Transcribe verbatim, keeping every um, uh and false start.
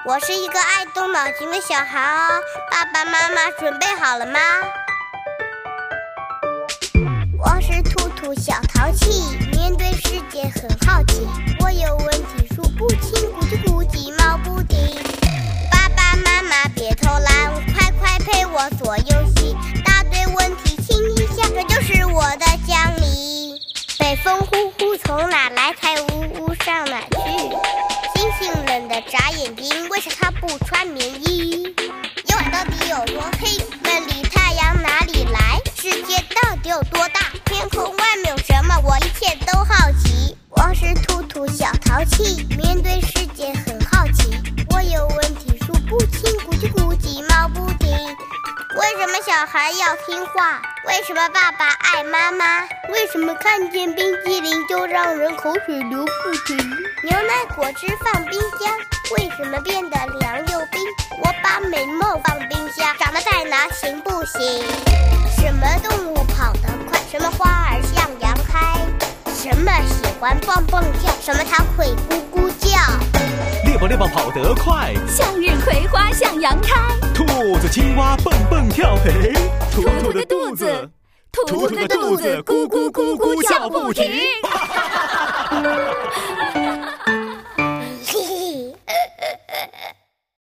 我是一个爱动脑筋的小孩哦，爸爸妈妈准备好了吗？我是兔兔小淘气，面对世界很好奇，我有问题数不清，咕叽咕叽冒不停。爸爸妈妈别偷懒，快快陪我做游戏，答对问题亲一下，这就是我的奖励。北风呼呼从哪来，太呜呜上哪去？星星冷得眨眼睛，为啥它不穿棉衣？夜晚到底有多黑？梦里太阳哪里来？世界到底有多大？天空外面有什么？我一切都好奇。我是兔兔小淘气，面对世界很好奇，我有问题数不清，咕叽咕叽冒不停。为什么小孩要听话？为什么爸爸爱妈妈？为什么看见冰激凌就让人口水流不停？牛奶果汁放冰箱，为什么变得凉又冰？我把美梦放冰箱，长得再难行不行？什么动物跑得快？什么花儿像羊开？什么喜欢蹦蹦跳？什么它会咕咕叫？ 猎豹猎豹跑得快， 向日葵花像扬开。 兔子青蛙蹦蹦跳，嘿， 兔兔的肚子，兔兔的肚子咕咕咕咕叫不停。